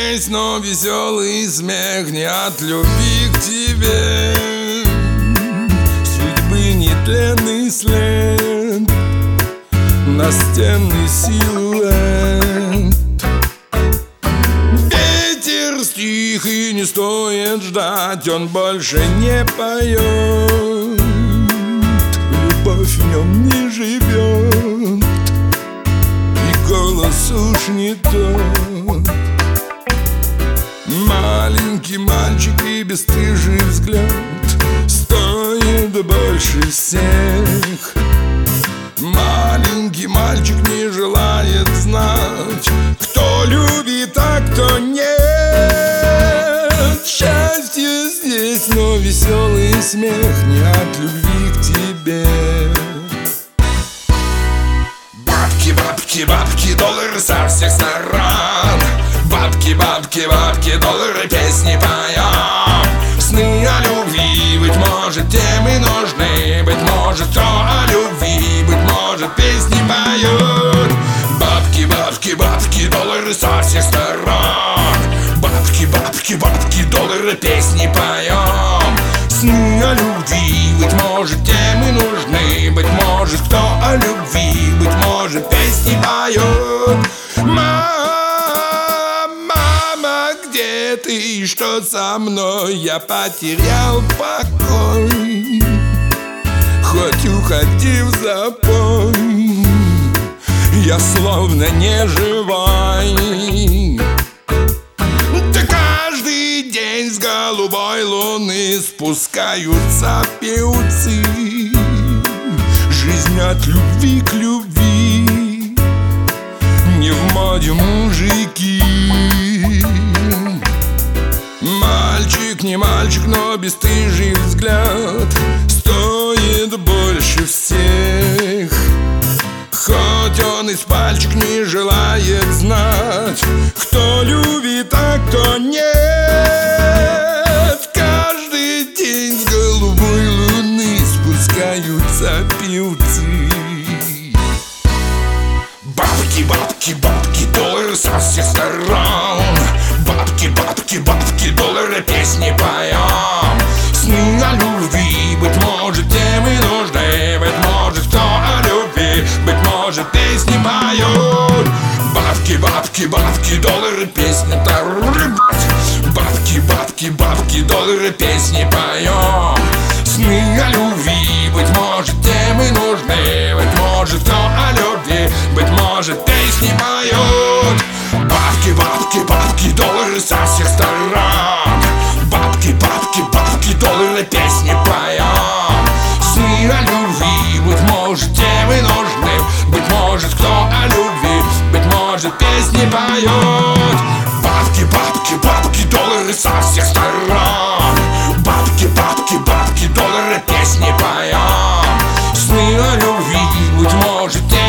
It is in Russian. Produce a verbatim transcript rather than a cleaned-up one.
здесь, но веселый смех не от любви к тебе. Судьбы нетленный след, настенный силуэт. Ветер стих, и не стоит ждать, он больше не поет. Любовь в нем не живет, и голос уж не тот. Маленький мальчик и бесстыжий взгляд стоит больше всех. Маленький мальчик не желает знать, кто любит, а кто нет. Счастье здесь, но веселый смех не от любви к тебе. Бабки, бабки, бабки, доллары со всех сторон. Бабки, бабки, бабки, доллары, песни поем. Сны о любви, быть может, тем и нужны. Быть может, кто о любви, быть может, песни поют. Бабки, бабки, бабки, доллары со всех сторон. Бабки, бабки, бабки, доллары, песни поем. Сны о любви, быть может, тем и нужны. Быть может, кто о любви, быть может, песни поют. Где ты, что со мной? Я потерял покой, хоть уходи в запой, я словно не живой. Да каждый день с голубой луны спускаются певцы. Жизнь от любви к любви, не в моде мужики. Мальчик не мальчик, но бесстыжий взгляд стоит больше всех. Хоть он из пальчик не желает знать, кто любит, а кто нет. Каждый день с голубой луны спускаются певцы. Бабки, бабки, бабки, доллары со всех сторон. Бабки, бабки, бабки, доллары, песни поем. Сны о любви, быть может, тем и нужны. Быть может, кто о любви, быть может, песни поют. Бабки, бабки, бабки, доллары, песни поют. Бабки, бабки, бабки, доллары, песни поем. Сны о любви, быть может, тем и нужны. Быть может, кто о любви, быть может, песни поют. Бабки, бабки, бабки, доллары со всех сторон. Бабки, бабки, бабки, доллары, песни поем. Сны о любви, быть может, тем и нужны. Быть может, кто о любви, быть может, песни поет. Бабки, бабки, бабки, доллары со всех сторон. Бабки, бабки, бабки, доллары, песни поем. Сны о любви, быть может, тем